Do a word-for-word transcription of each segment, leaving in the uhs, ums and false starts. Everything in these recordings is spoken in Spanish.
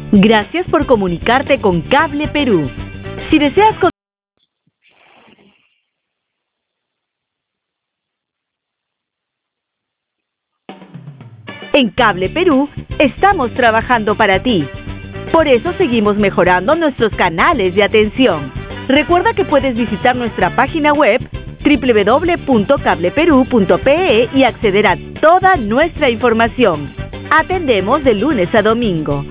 Gracias por comunicarte con Cable Perú. Si deseas con En Cable Perú estamos trabajando para ti. Por eso seguimos mejorando nuestros canales de atención. Recuerda que puedes visitar nuestra página web doble u doble u doble u punto cable perú punto pe e y acceder a toda nuestra información. Atendemos de lunes a domingo.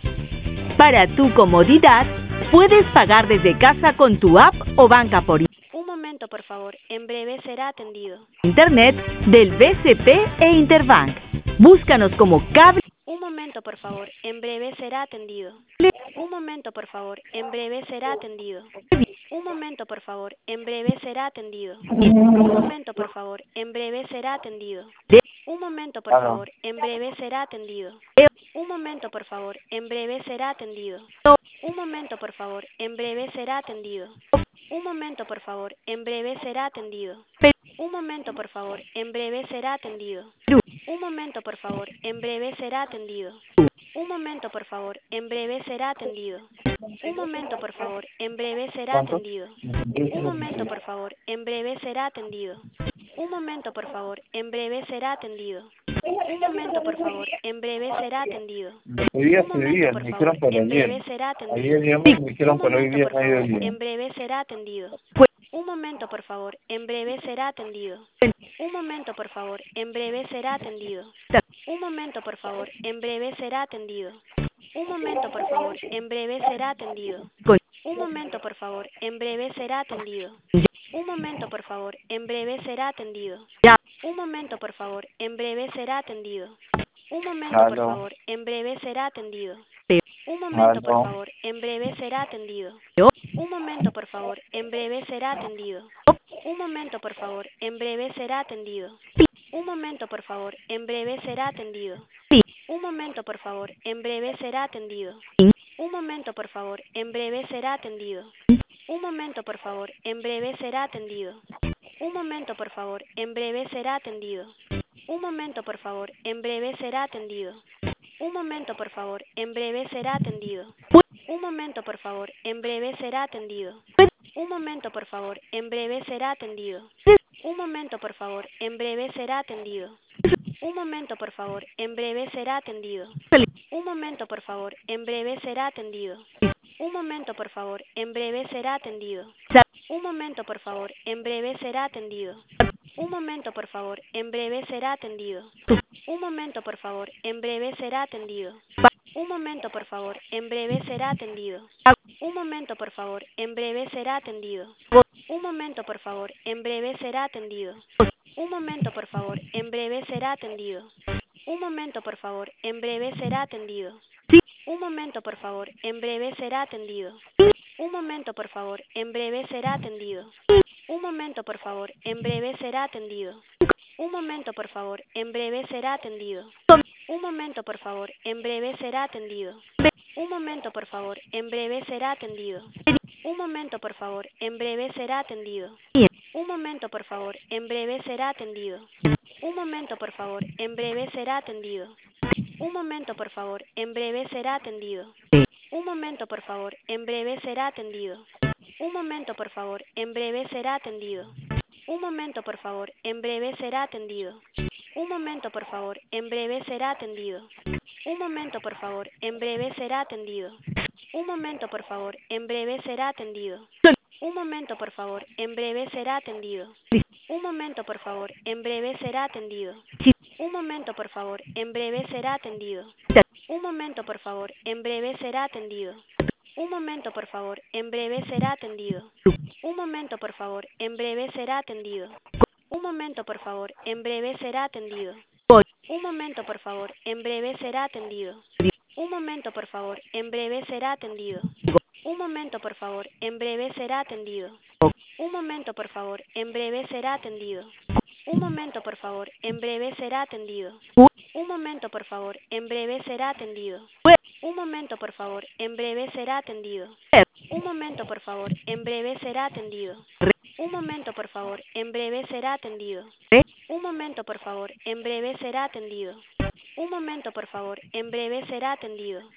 Para tu comodidad, puedes pagar desde casa con tu app o banca por Un momento, por favor. En breve será atendido. internet del B C P e Interbank. Búscanos como Cable. Un momento, por favor. En breve será atendido. Un momento, por favor. En breve será atendido. Un momento, por favor. En breve será atendido. Un momento, por favor. En breve será atendido. Un momento, por favor. En breve será atendido. Un momento, por favor. En breve será atendido. Un momento, por favor. En breve será atendido. Un momento, por favor. En breve será atendido. Un momento, por favor. En breve será atendido. Un momento, por favor. En breve será atendido. Un momento, por favor. En breve será atendido. Un momento, por favor. En breve será atendido. Un momento, por favor. En breve será atendido. Un momento, por favor. En breve será atendido. Un momento, por favor. En breve será atendido. Hoy día Un se momento, veía, por me favor. dijeron para En breve ayer. será atendido. Ayer digamos, me Un dijeron para hoy momento, día por favor. mediodía. En breve será atendido. Un momento, por favor. En breve será atendido. Un momento, por favor. En breve será atendido. Un momento, por favor. En breve será atendido. Un momento, por favor. En breve será atendido. Un momento, por favor. En breve será atendido. Un momento, por favor. En breve será atendido. Un momento, por favor. En breve será atendido. Un momento, por Aló, favor. En breve será atendido. Un momento, por aló. favor. En breve será atendido. Un momento, por favor. En breve será atendido. Un momento, por favor. En breve será atendido. Un momento, por favor. En breve será atendido. Un momento, por favor. En breve será atendido. Un momento, por favor. En breve será atendido. Un momento, por favor. En breve será atendido. Un momento, por favor. En breve será atendido. Un momento, por favor. En breve será atendido. Un momento, por favor. En breve será atendido. Un momento, por favor. En breve será atendido. Un momento, por favor. En breve será atendido. Un momento, por favor. En breve será atendido. Un momento, por favor. En breve será atendido. Un momento, por favor. En breve será atendido. Un momento, por favor. En breve será atendido. Un momento, por favor. En breve será atendido. Un momento, por favor. En breve será atendido. Un momento, por favor. En breve será atendido. Un momento, por favor. En breve será atendido. Un momento, por favor. En breve será atendido. Un momento, por favor. En breve será atendido. Un momento, por favor. En breve será atendido. Un momento, por favor. En breve será atendido. Un momento, por favor. En breve será atendido. Un momento, por favor. En breve será atendido. Un momento, por favor. En breve será atendido. Un momento, por favor. En breve será atendido. Un momento, por favor. En breve será atendido. Un momento, por favor. En breve será atendido. Un momento, por favor. En breve será atendido. Un momento, por favor. En breve será atendido. Un momento, por favor. En breve será atendido. Un momento, por favor. En breve será atendido. Un momento, por favor. En breve será atendido. Un momento, por favor. En breve será atendido. Un momento, por favor. En breve será atendido. Un momento, por favor. En breve será atendido. Un momento, por favor. En breve será atendido. Un momento, por favor. En breve será atendido. Un momento, por favor. En breve será atendido. Un momento, por favor. En breve será atendido. Un momento, por favor. En breve será atendido. Un momento, por favor. En breve será atendido. Un momento, por favor. En breve será atendido. Un momento, por favor. En breve será atendido. Un momento, por favor. En breve será atendido. Un momento, por favor. En breve será atendido. Un momento, por favor. En breve será atendido. Un momento, por favor. En breve será atendido. Un momento, por favor. En breve será atendido. Un momento, por favor. En breve será atendido. Un momento, por favor. En breve será atendido. Un momento, por favor. En breve será atendido. Un momento, por favor. En breve será atendido. Un momento, por favor. En breve será atendido. Un momento, por favor. En breve será atendido. Un momento, por favor. En breve será atendido.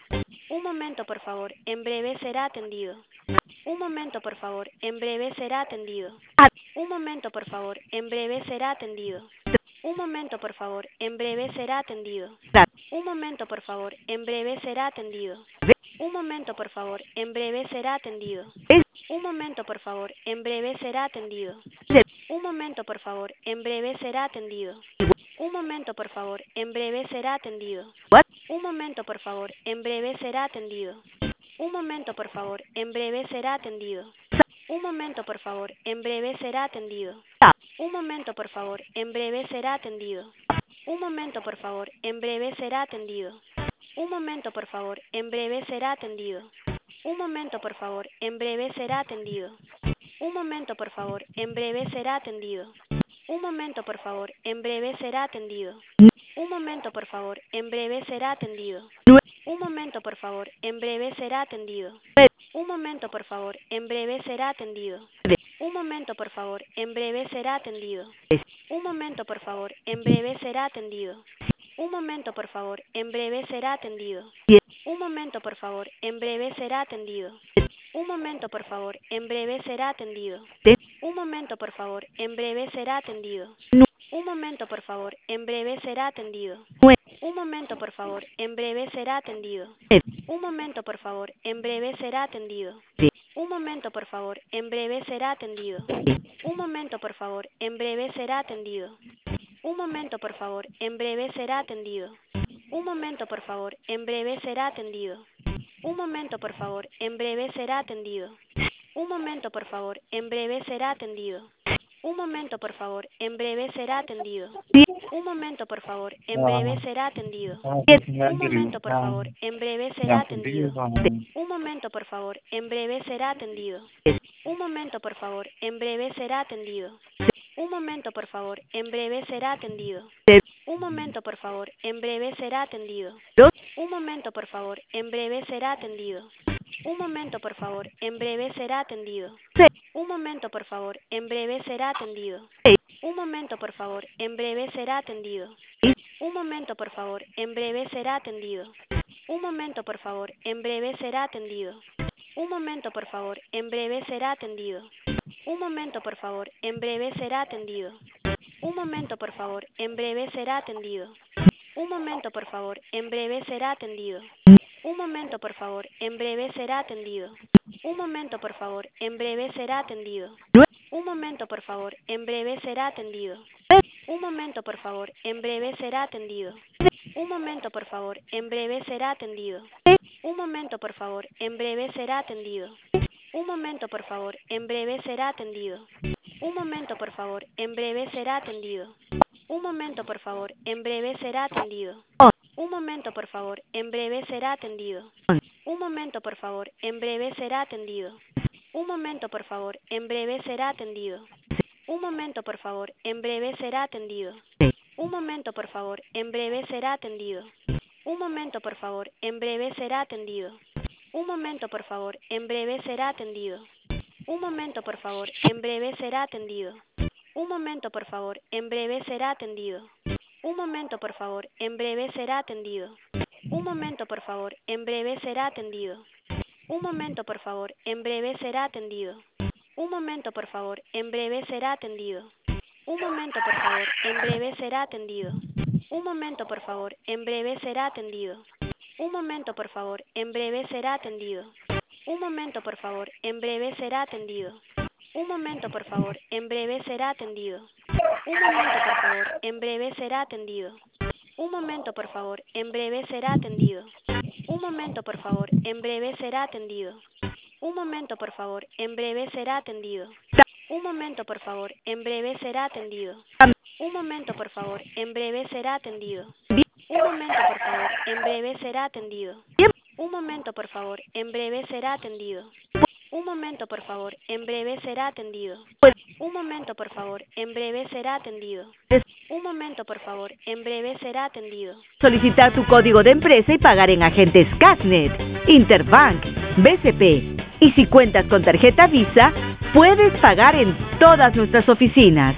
Un momento, por favor, en breve será atendido. Un momento, por favor, en breve será atendido. Un momento, por favor, en breve será atendido. Un momento, por favor, en breve será atendido. Un momento, por favor, en breve será atendido. Un momento, por favor, en breve será atendido. Un momento, por favor, en breve será atendido. Un momento, por favor, en breve será atendido. Un momento, por favor, en breve será atendido. Un momento, por favor, en breve será atendido. Un momento, por favor, en breve será atendido. Un momento, por favor, en breve será atendido. Un momento, por favor, en breve será atendido. Un momento, por favor, en breve será atendido. Un momento, por favor, en breve será atendido. Un momento, por favor, en breve será atendido. Un momento, por favor, en breve será atendido. Un momento, por favor, en breve será atendido. Un momento, por favor, en breve será atendido. Un momento, por favor, en breve será atendido. Un momento, por favor, en breve será atendido. Un momento, por favor, en breve será atendido. Un momento, por favor, en breve será atendido. Un momento, por favor, en breve será atendido. Un momento, por favor, en breve será atendido. Un momento, por favor, en breve será atendido. Un momento, por favor, en breve será atendido. Un momento, por favor, en breve será atendido. Un momento, por favor, en breve será atendido. Un momento, por favor, en breve será atendido. Un momento, por favor, en breve será atendido. Un momento, por favor, en breve será atendido. Un momento, por favor, en breve será atendido. Un momento, por favor, en breve será atendido. Un momento, por favor, en breve será atendido. Un momento, por favor, en breve será atendido. Un momento, por favor, en breve será atendido. Un momento, por favor, en breve será atendido. Un momento, por favor, en breve será atendido. Un momento, por favor, en breve será atendido. Un momento, por favor, en breve será atendido. Un momento, por favor, en breve será atendido. Un momento, por favor, en breve será atendido. Un momento, por favor, en breve será atendido. Un momento, por favor, en breve será atendido. Un momento, por favor, en breve será atendido. Un momento, por favor, en breve será atendido. Un momento, por favor, en breve será atendido. Un momento, por favor, en breve será atendido. Un momento, por favor, en breve será atendido. Un momento, por favor, en breve será atendido. Un momento, por favor, en breve será atendido. Un momento, por favor, en breve será atendido. Un momento, por favor, en breve será atendido. Un momento, por favor, en breve será atendido. Un momento, por favor, en breve será atendido. Un momento, por favor, en breve será atendido. Un momento, por favor, en breve será atendido. Un momento, por favor, en breve será atendido. Un momento, por favor, en breve será atendido. Un momento, por favor, en breve será atendido. Un momento, por favor, en breve será atendido. Un momento, por favor, en breve será atendido. Un momento, por favor, en breve será atendido. Un momento, por favor, en breve será atendido. Un momento, por favor, en breve será atendido. Un momento, por favor, en breve será atendido. Un momento, por favor, en breve será atendido. Un momento, por favor, en breve será atendido. Un momento, por favor, en breve será atendido. Un momento, por favor, en breve será atendido. Un momento, por favor, en breve será atendido. Un momento, por favor, en breve será atendido. Un momento, por favor, en breve será atendido. Un momento, por favor, en breve será atendido. Un momento, por favor, en breve será atendido. Un momento, por favor, en breve será atendido. Un momento, por favor, en breve será atendido. Un momento, por favor, en breve será atendido. Un momento, por favor, en breve será atendido. Un momento, por favor, en breve será atendido. Un momento, por favor, en breve será atendido. Un momento, por favor, en breve será atendido. Un momento, por favor, en breve será atendido. Un momento, por favor, en breve será atendido. Un momento, por favor, en breve será atendido. Un momento, por favor, en breve será atendido. Un momento, por favor, en breve será atendido. Un momento, por favor, en breve será atendido. Un momento, por favor, en breve será atendido. Un momento, por favor, en breve será atendido. Solicitar tu código de empresa y pagar en agentes Cashnet, Interbank, B C P. Y si cuentas con tarjeta Visa, puedes pagar en todas nuestras oficinas.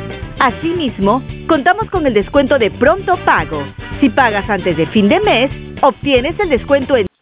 Asimismo, contamos con el descuento de pronto pago. Si pagas antes de fin de mes, Obtienes el descuento en